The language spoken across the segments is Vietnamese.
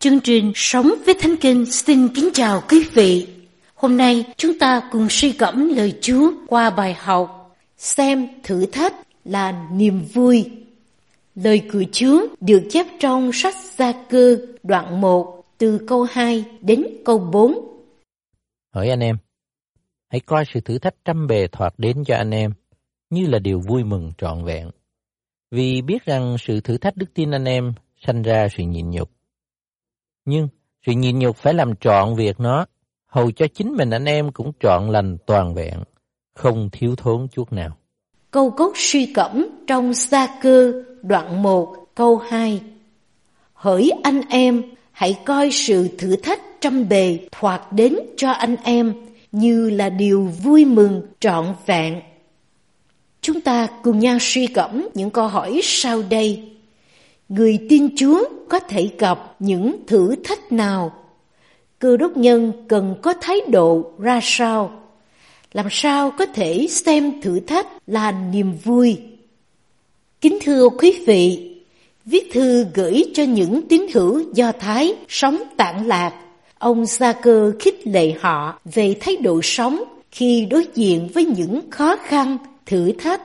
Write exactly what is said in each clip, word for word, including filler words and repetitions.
Chương trình Sống với Thánh Kinh xin kính chào quý vị. Hôm nay chúng ta cùng suy gẫm lời Chúa qua bài học Xem thử thách là niềm vui. Lời của Chúa được chép trong sách Gia-cơ đoạn một từ câu hai đến câu bốn. Hỡi anh em, hãy coi sự thử thách trăm bề thoạt đến cho anh em như là điều vui mừng trọn vẹn. Vì biết rằng sự thử thách đức tin anh em sanh ra sự nhịn nhục. Nhưng sự nhịn nhục phải làm trọn việc nó, hầu cho chính mình anh em cũng trọn lành toàn vẹn, không thiếu thốn chút nào. Câu cốt suy gẫm trong Gia-cơ đoạn một câu hai. Hỡi anh em, hãy coi sự thử thách trăm bề thoạt đến cho anh em như là điều vui mừng trọn vẹn. Chúng ta cùng nhau suy gẫm những câu hỏi sau đây. Người tin Chúa có thể gặp những thử thách nào? Cơ đốc nhân cần có thái độ ra sao? Làm sao có thể xem thử thách là niềm vui? Kính thưa quý vị, viết thư gửi cho những tín hữu Do Thái sống tản lạc, ông Gia-cơ khích lệ họ về thái độ sống khi đối diện với những khó khăn, thử thách.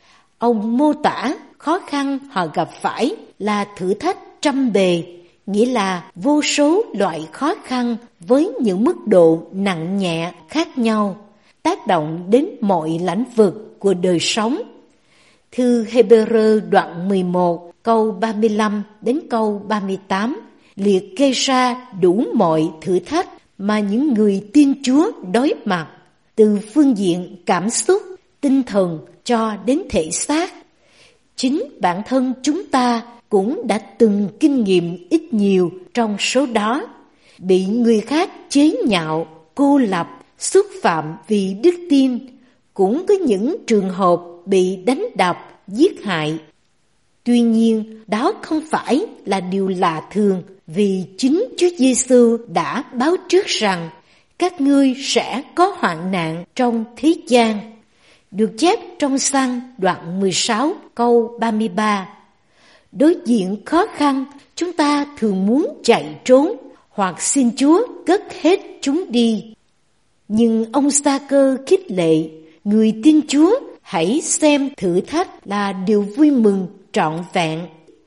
Ông mô tả khó khăn họ gặp phải là thử thách trăm bề, nghĩa là vô số loại khó khăn với những mức độ nặng nhẹ khác nhau, tác động đến mọi lĩnh vực của đời sống. Thư Hê-bê-rơ đoạn mười một câu ba mươi lăm đến câu ba mươi tám liệt kê ra đủ mọi thử thách mà những người tin Chúa đối mặt, từ phương diện cảm xúc, tinh thần cho đến thể xác. Chính bản thân chúng ta cũng đã từng kinh nghiệm ít nhiều trong số đó, bị người khác chế nhạo, cô lập, xúc phạm vì đức tin, cũng có những trường hợp bị đánh đập, giết hại. Tuy nhiên, đó không phải là điều lạ thường, vì chính Chúa Giêsu đã báo trước rằng các ngươi sẽ có hoạn nạn trong thế gian. Được chép trong Giăng đoạn mười sáu câu ba mươi ba. Đối diện khó khăn, chúng ta thường muốn chạy trốn hoặc xin Chúa cất hết chúng đi. Nhưng ông Gia-cơ khích lệ người tin Chúa hãy xem thử thách là điều vui mừng trọn vẹn.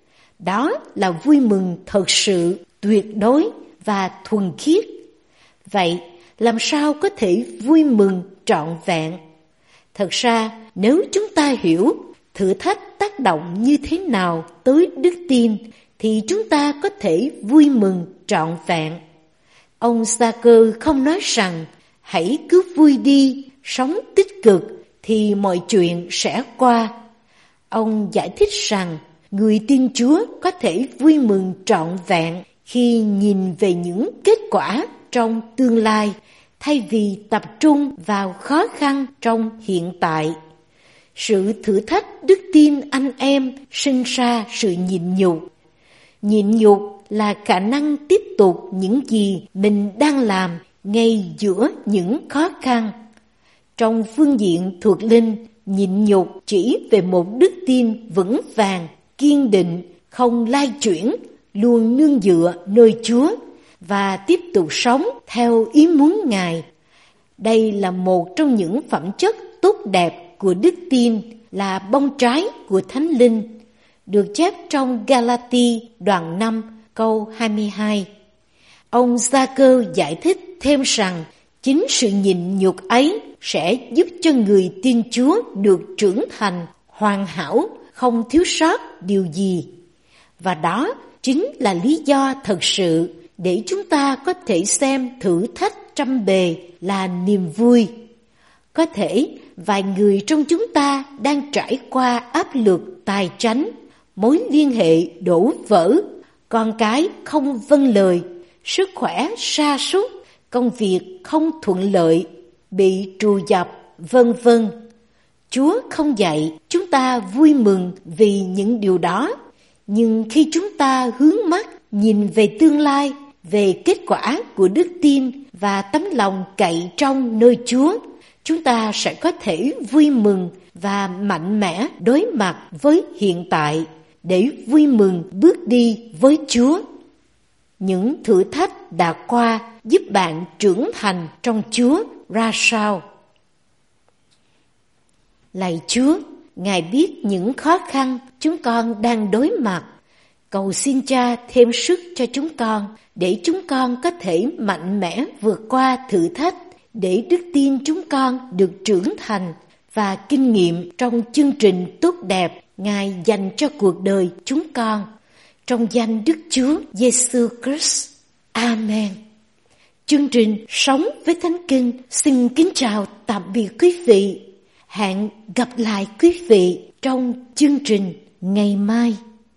Đó là vui mừng thật sự, tuyệt đối và thuần khiết. Vậy, làm sao có thể vui mừng trọn vẹn? Thật ra, nếu chúng ta hiểu thử thách tác động như thế nào tới đức tin, thì chúng ta có thể vui mừng trọn vẹn. Ông Gia-cơ không nói rằng, hãy cứ vui đi, sống tích cực, thì mọi chuyện sẽ qua. Ông giải thích rằng, người tin Chúa có thể vui mừng trọn vẹn khi nhìn về những kết quả trong tương lai, thay vì tập trung vào khó khăn trong hiện tại. Sự thử thách đức tin anh em sinh ra sự nhịn nhục. Nhịn nhục là khả năng tiếp tục những gì mình đang làm ngay giữa những khó khăn. Trong phương diện thuộc linh, nhịn nhục chỉ về một đức tin vững vàng, kiên định, không lay chuyển, luôn nương dựa nơi Chúa và tiếp tục sống theo ý muốn Ngài. Đây là một trong những phẩm chất tốt đẹp của đức tin, là bông trái của Thánh Linh, được chép trong Ga-la-ti đoạn năm câu hai mươi hai. Ông Gia-cơ giải thích thêm rằng chính sự nhịn nhục ấy sẽ giúp cho người tin Chúa được trưởng thành, hoàn hảo, không thiếu sót điều gì. Và đó chính là lý do thật sự để chúng ta có thể xem thử thách trăm bề là niềm vui. Có thể vài người trong chúng ta đang trải qua áp lực tài chánh, mối liên hệ đổ vỡ, con cái không vâng lời, sức khỏe sa sút, công việc không thuận lợi, bị trù dập, vân vân. Chúa không dạy chúng ta vui mừng vì những điều đó, nhưng khi chúng ta hướng mắt nhìn về tương lai, về kết quả của đức tin và tấm lòng cậy trong nơi Chúa, chúng ta sẽ có thể vui mừng và mạnh mẽ đối mặt với hiện tại để vui mừng bước đi với Chúa. những thử thách đã qua giúp bạn trưởng thành trong Chúa ra sao? Lạy Chúa, Ngài biết những khó khăn chúng con đang đối mặt. Cầu xin Cha thêm sức cho chúng con để chúng con có thể mạnh mẽ vượt qua thử thách, để đức tin chúng con được trưởng thành và kinh nghiệm trong chương trình tốt đẹp Ngài dành cho cuộc đời chúng con. Trong danh Đức Chúa Giêsu Christ. Amen. Chương trình Sống với Thánh Kinh xin kính chào tạm biệt quý vị. Hẹn gặp lại quý vị trong chương trình ngày mai.